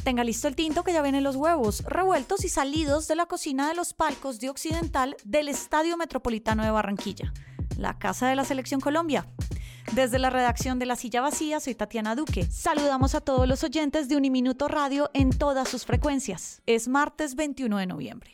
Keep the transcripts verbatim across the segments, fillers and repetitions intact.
Tenga listo el tinto que ya vienen los huevos, revueltos y salidos de la cocina de los palcos de Occidental del Estadio Metropolitano de Barranquilla, la casa de la Selección Colombia. Desde la redacción de La Silla Vacía, soy Tatiana Duque. Saludamos a todos los oyentes de Uniminuto Radio en todas sus frecuencias. Es martes veintiuno de noviembre.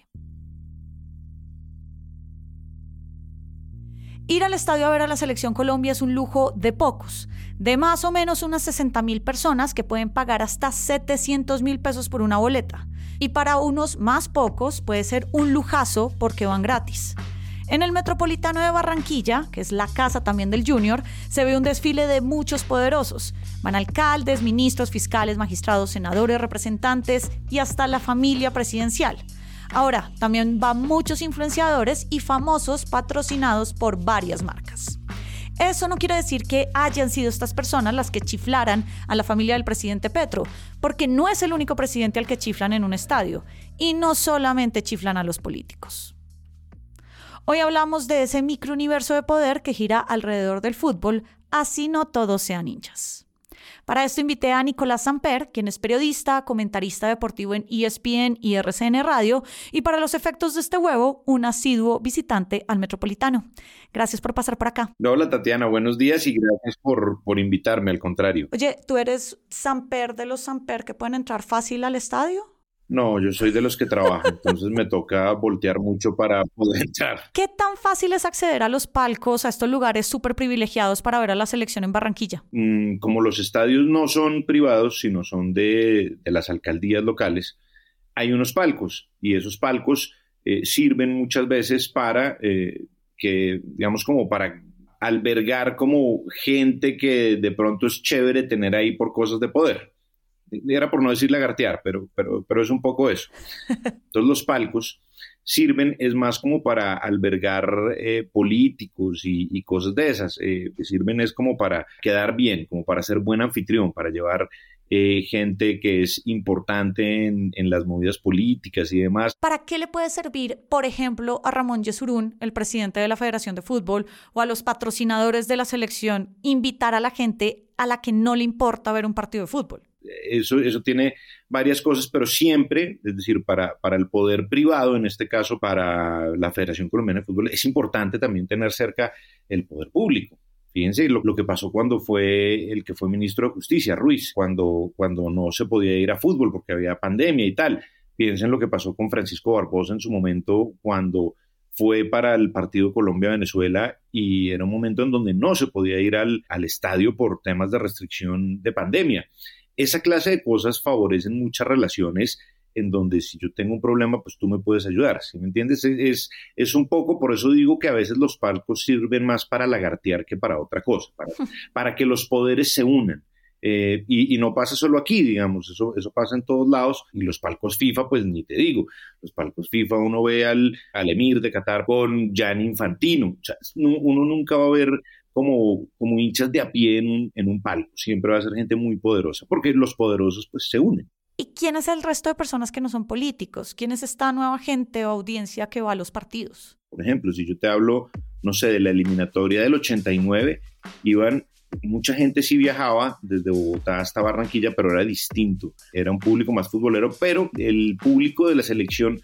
Ir al estadio a ver a la Selección Colombia es un lujo de pocos, de más o menos unas sesenta mil personas que pueden pagar hasta setecientos mil pesos por una boleta. Y para unos más pocos puede ser un lujazo porque van gratis. En el Metropolitano de Barranquilla, que es la casa también del Junior, se ve un desfile de muchos poderosos. Van alcaldes, ministros, fiscales, magistrados, senadores, representantes y hasta la familia presidencial. Ahora, también van muchos influenciadores y famosos patrocinados por varias marcas. Eso no quiere decir que hayan sido estas personas las que chiflaran a la familia del presidente Petro, porque no es el único presidente al que chiflan en un estadio, y no solamente chiflan a los políticos. Hoy hablamos de ese microuniverso de poder que gira alrededor del fútbol, así no todos sean hinchas. Para esto invité a Nicolás Samper, quien es periodista, comentarista deportivo en E S P N y R C N Radio, y para los efectos de este huevo, un asiduo visitante al Metropolitano. Gracias por pasar por acá. Hola Tatiana, buenos días y gracias por, por invitarme, al contrario. Oye, ¿tú eres Samper de los Samper que pueden entrar fácil al estadio? No, yo soy de los que trabajan, entonces me toca voltear mucho para poder entrar. ¿Qué tan fácil es acceder a los palcos, a estos lugares súper privilegiados para ver a la selección en Barranquilla? Mm, como los estadios no son privados, sino son de, de las alcaldías locales, hay unos palcos y esos palcos eh, sirven muchas veces para eh, que, digamos, como para albergar como gente que de pronto es chévere tener ahí por cosas de poder. Era por no decir lagartear, pero, pero, pero es un poco eso. Entonces los palcos sirven, es más como para albergar eh, políticos y, y cosas de esas. Eh, sirven es como para quedar bien, como para ser buen anfitrión, para llevar eh, gente que es importante en, en las movidas políticas y demás. ¿Para qué le puede servir, por ejemplo, a Ramón Yesurún, el presidente de la Federación de Fútbol, o a los patrocinadores de la selección, invitar a la gente a la que no le importa ver un partido de fútbol? Eso, eso tiene varias cosas, pero siempre, es decir, para, para el poder privado, en este caso para la Federación Colombiana de Fútbol, es importante también tener cerca el poder público. Fíjense lo, lo que pasó cuando fue el que fue ministro de Justicia, Ruiz, cuando, cuando no se podía ir a fútbol porque había pandemia y tal. Piensen lo que pasó con Francisco Barbosa en su momento cuando fue para el partido Colombia-Venezuela y era un momento en donde no se podía ir al, al estadio por temas de restricción de pandemia. Esa clase de cosas favorecen muchas relaciones en donde si yo tengo un problema, pues tú me puedes ayudar, ¿sí me entiendes? Es, es un poco, por eso digo que a veces los palcos sirven más para lagartear que para otra cosa, para, para que los poderes se unan. Eh, y, y no pasa solo aquí, digamos, eso, eso pasa en todos lados, y los palcos FIFA, pues ni te digo, los palcos FIFA uno ve al, al emir de Qatar con Gianni Infantino, o sea, uno nunca va a ver Como, como hinchas de a pie en un, en un palco. Siempre va a ser gente muy poderosa, porque los poderosos pues se unen. ¿Y quién es el resto de personas que no son políticos? ¿Quién es esta nueva gente o audiencia que va a los partidos? Por ejemplo, si yo te hablo, no sé, de la eliminatoria del ochenta y nueve, iban, mucha gente sí viajaba desde Bogotá hasta Barranquilla, pero era distinto. Era un público más futbolero, pero el público de la selección,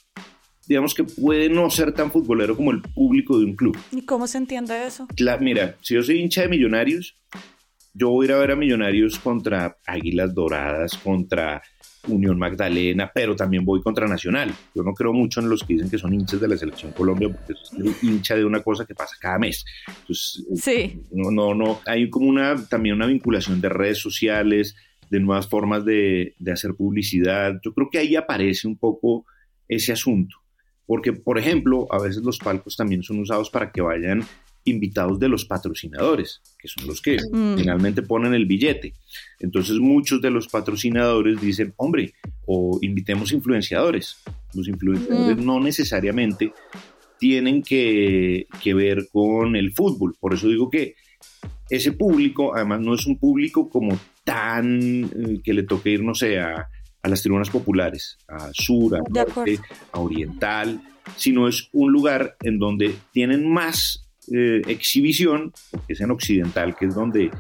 digamos que puede no ser tan futbolero como el público de un club. ¿Y cómo se entiende eso? La, mira, si yo soy hincha de Millonarios, yo voy a ir a ver a Millonarios contra Águilas Doradas, contra Unión Magdalena, pero también voy contra Nacional. Yo no creo mucho en los que dicen que son hinchas de la Selección Colombia, porque es hincha de una cosa que pasa cada mes. Entonces, sí. No, no, no. Hay como una, también una vinculación de redes sociales, de nuevas formas de, de hacer publicidad. Yo creo que ahí aparece un poco ese asunto. Porque, por ejemplo, a veces los palcos también son usados para que vayan invitados de los patrocinadores, que son los que mm. finalmente ponen el billete. Entonces, muchos de los patrocinadores dicen, hombre, o invitemos influenciadores. Los influenciadores mm. no necesariamente tienen que, que ver con el fútbol. Por eso digo que ese público, además, no es un público como tan eh, que le toque ir, no sé, a a las tribunas populares, a sur, a norte, a oriental, sino es un lugar en donde tienen más eh, exhibición, porque es en occidental, que es donde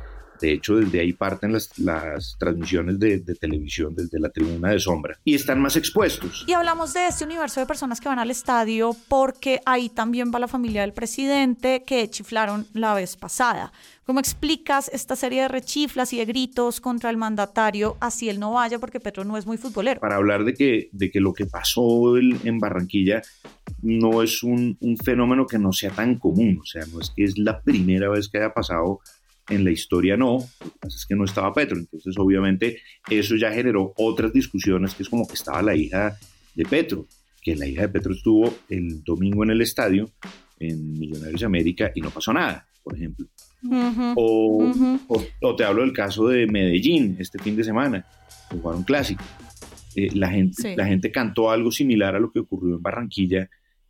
De hecho, desde ahí parten las, las transmisiones de, de televisión, desde la tribuna de sombra, y están más expuestos. Y hablamos de este universo de personas que van al estadio porque ahí también va la familia del presidente que chiflaron la vez pasada. ¿Cómo explicas esta serie de rechiflas y de gritos contra el mandatario así él no vaya porque Petro no es muy futbolero? Para hablar de que, de que lo que pasó el, en Barranquilla no es un, un fenómeno que no sea tan común, o sea, no es que es la primera vez que haya pasado en la historia, no, lo que pasa es que no estaba Petro, entonces obviamente eso ya generó otras discusiones, que es como que estaba la hija de Petro, que la hija de Petro estuvo el domingo en el estadio, en Millonarios de América, y no pasó nada, por ejemplo. Uh-huh, o, uh-huh. o, o te hablo del caso de Medellín este fin de semana, que jugaron clásico. Eh, la, gente, sí. la gente cantó algo similar a lo que ocurrió en Barranquilla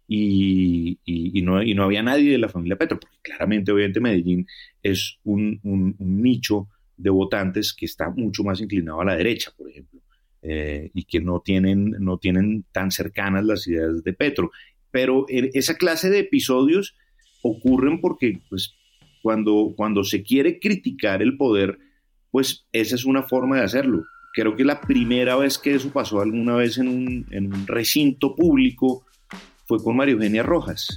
y, y, y, no, y no había nadie de la familia Petro, porque claramente, obviamente, Medellín es un, un, un nicho de votantes que está mucho más inclinado a la derecha, por ejemplo, eh, y que no tienen, no tienen tan cercanas las ideas de Petro. Pero esa clase de episodios ocurren porque, pues, Cuando, cuando se quiere criticar el poder, pues esa es una forma de hacerlo. Creo que la primera vez que eso pasó alguna vez en un, en un recinto público fue con María Eugenia Rojas,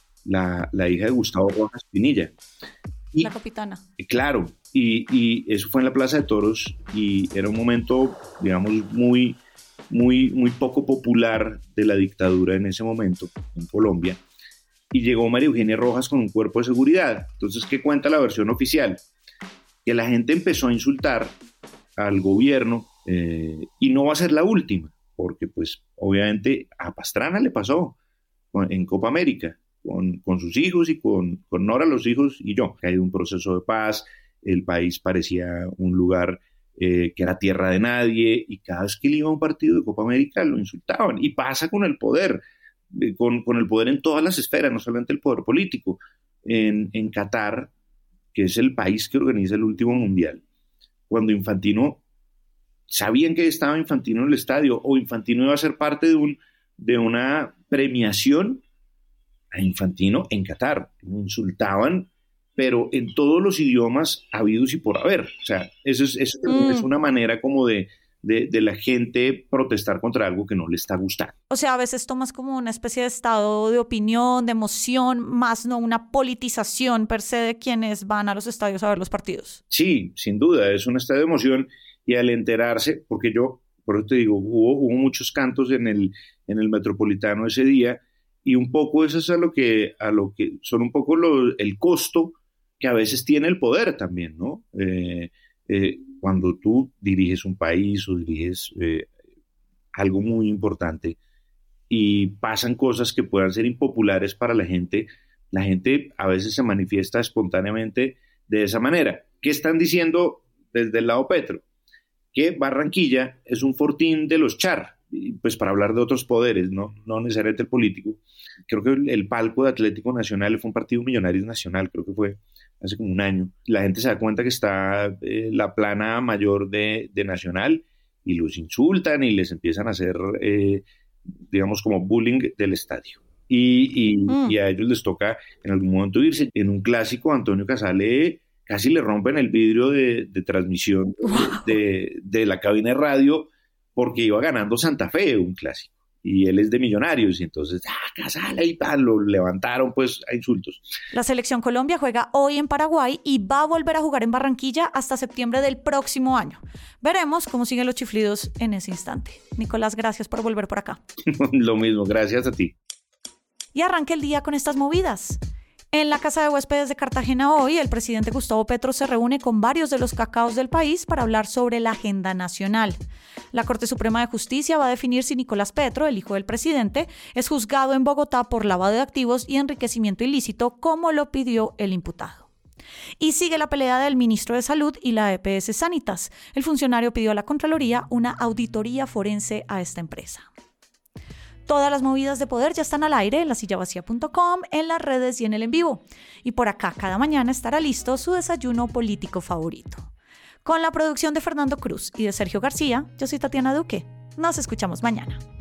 la, la hija de Gustavo Rojas Pinilla. Y, la capitana. Claro, y, y eso fue en la Plaza de Toros y era un momento, digamos, muy, muy, muy poco popular de la dictadura en ese momento en Colombia. Y llegó María Eugenia Rojas con un cuerpo de seguridad. Entonces, ¿qué cuenta la versión oficial? Que la gente empezó a insultar al gobierno eh, y no va a ser la última, porque pues obviamente a Pastrana le pasó en Copa América, con, con sus hijos y con, con Nora, los hijos y yo. Ha ido un proceso de paz, el país parecía un lugar eh, que era tierra de nadie y cada vez que él iba a un partido de Copa América lo insultaban. Y pasa con el poder. Con, con el poder en todas las esferas, no solamente el poder político. En, en Qatar, que es el país que organiza el último mundial, cuando Infantino, sabían que estaba Infantino en el estadio, o Infantino iba a ser parte de, un, de una premiación a Infantino en Qatar, lo insultaban, pero en todos los idiomas habidos y por haber. O sea, eso es, eso mm. es una manera como de De, de la gente protestar contra algo que no le está gustando. O sea, a veces tomas como una especie de estado de opinión, de emoción, más no una politización per se de quienes van a los estadios a ver los partidos. Sí, sin duda, es un estado de emoción y al enterarse, porque yo, por eso te digo, hubo, hubo muchos cantos en el, en el Metropolitano ese día y un poco eso es a lo que, a lo que son un poco lo, el costo que a veces tiene el poder también, ¿no? Eh, eh, Cuando tú diriges un país o diriges eh, algo muy importante y pasan cosas que puedan ser impopulares para la gente, la gente a veces se manifiesta espontáneamente de esa manera. ¿Qué están diciendo desde el lado Petro? Que Barranquilla es un fortín de los char, pues para hablar de otros poderes, no, no necesariamente el político. Creo que el, el palco de Atlético Nacional fue un partido Millonarios Nacional, creo que fue hace como un año. La gente se da cuenta que está eh, la plana mayor de, de Nacional y los insultan y les empiezan a hacer, eh, digamos, como bullying del estadio. Y, y, mm. y a ellos les toca en algún momento irse. En un clásico, Antonio Casale casi le rompen el vidrio de, de transmisión wow. de, de la cabina de radio porque iba ganando Santa Fe, un clásico. Y él es de Millonarios, y entonces, ah, Casale y tal, lo levantaron pues a insultos. La Selección Colombia juega hoy en Paraguay y va a volver a jugar en Barranquilla hasta septiembre del próximo año. Veremos cómo siguen los chiflidos en ese instante. Nicolás, gracias por volver por acá. Lo mismo, gracias a ti. Y arranca el día con estas movidas. En la Casa de Huéspedes de Cartagena hoy, el presidente Gustavo Petro se reúne con varios de los cacaos del país para hablar sobre la agenda nacional. La Corte Suprema de Justicia va a definir si Nicolás Petro, el hijo del presidente, es juzgado en Bogotá por lavado de activos y enriquecimiento ilícito, como lo pidió el imputado. Y sigue la pelea del ministro de Salud y la E P S Sanitas. El funcionario pidió a la Contraloría una auditoría forense a esta empresa. Todas las movidas de poder ya están al aire en la silla vacía punto com, en las redes y en el en vivo. Y por acá cada mañana estará listo su desayuno político favorito. Con la producción de Fernando Cruz y de Sergio García, yo soy Tatiana Duque. Nos escuchamos mañana.